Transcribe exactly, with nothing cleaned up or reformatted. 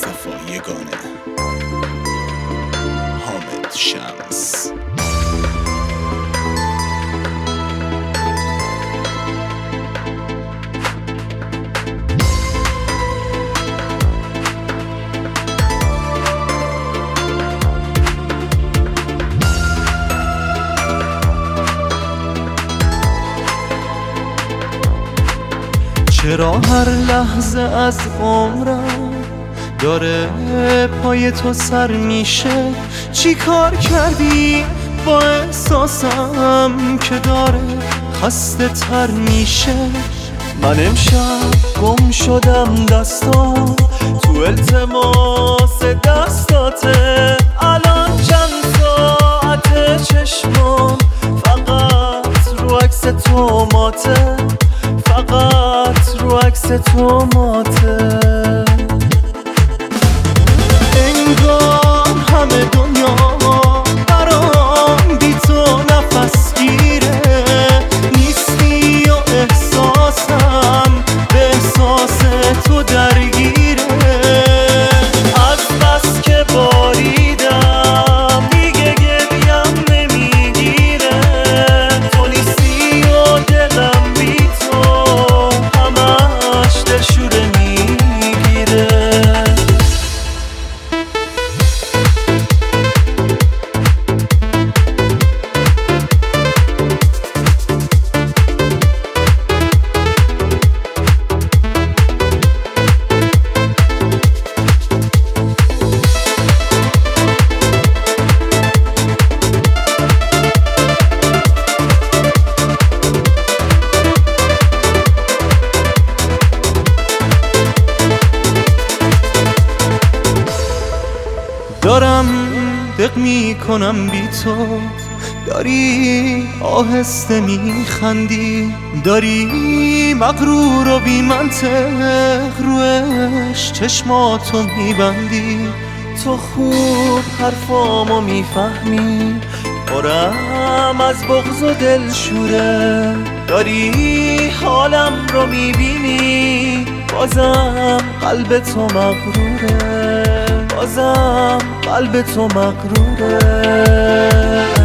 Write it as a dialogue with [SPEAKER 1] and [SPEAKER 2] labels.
[SPEAKER 1] مصطفی یگانه، حامد شمس.
[SPEAKER 2] چرا هر لحظه از عمرم داره پای تو سر میشه؟ چی کار کردی با احساسم که داره خسته تر میشه؟ من امشب گم شدم دستام تو التماس دستاته. الان چند ساعت چشمام فقط رو عکس تو ماته، فقط رو عکس تو ماته. انگار همه دنیا برام بی تو نفس گیره، نیستی و احساسم به احساس تو درگیره. از بس که باریدم دیگه گریم نمیگیره، تو نیستی و دلم بی تو همش دلشوره میگیره. دارم دق میکنم بی تو، داری آهسته میخندی، داری مغرور و بی منطق روش چشماتو میبندی. تو خوب حرفامو میفهمی، پرم از بغض و دلشوره، داری حالم رو میبینی، بازم قلب تو مغروره، بازم قلب تو مغروره.